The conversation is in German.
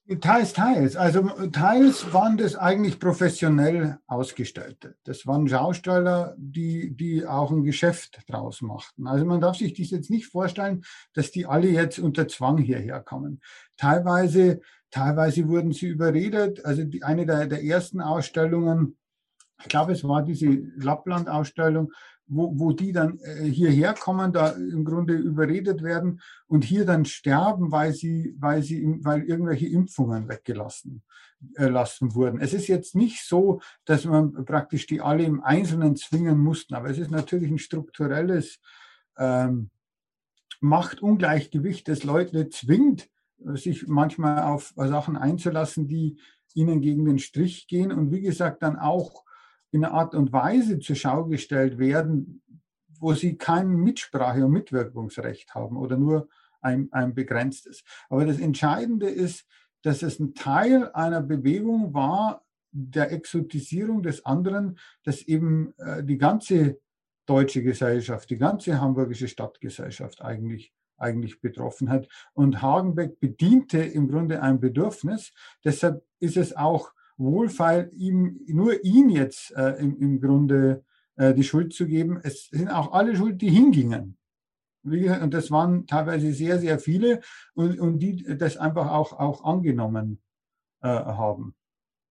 Teils, teils. Also teils waren das eigentlich professionell Ausgestellte. Das waren Schausteller, die auch ein Geschäft draus machten. Also man darf sich das jetzt nicht vorstellen, dass die alle jetzt unter Zwang hierher kommen. Teilweise wurden sie überredet. Also eine der ersten Ausstellungen, ich glaube, es war diese Lappland-Ausstellung, wo die dann hierher kommen, da im Grunde überredet werden und hier dann sterben, weil irgendwelche Impfungen weggelassen lassen wurden. Es ist jetzt nicht so, dass man praktisch die alle im Einzelnen zwingen mussten, aber es ist natürlich ein strukturelles ähm, Machtungleichgewicht, das Leute zwingt, sich manchmal auf Sachen einzulassen, die ihnen gegen den Strich gehen und wie gesagt dann auch in einer Art und Weise zur Schau gestellt werden, wo sie kein Mitsprache- und Mitwirkungsrecht haben oder nur ein begrenztes. Aber das Entscheidende ist, dass es ein Teil einer Bewegung war, der Exotisierung des anderen, dass eben die ganze deutsche Gesellschaft, die ganze hamburgische Stadtgesellschaft eigentlich betroffen hat. Und Hagenbeck bediente im Grunde ein Bedürfnis. Deshalb ist es auch wohlfeil, nur ihn jetzt im Grunde die Schuld zu geben. Es sind auch alle schuld, die hingingen. Und das waren teilweise sehr, sehr viele und die das einfach auch angenommen haben.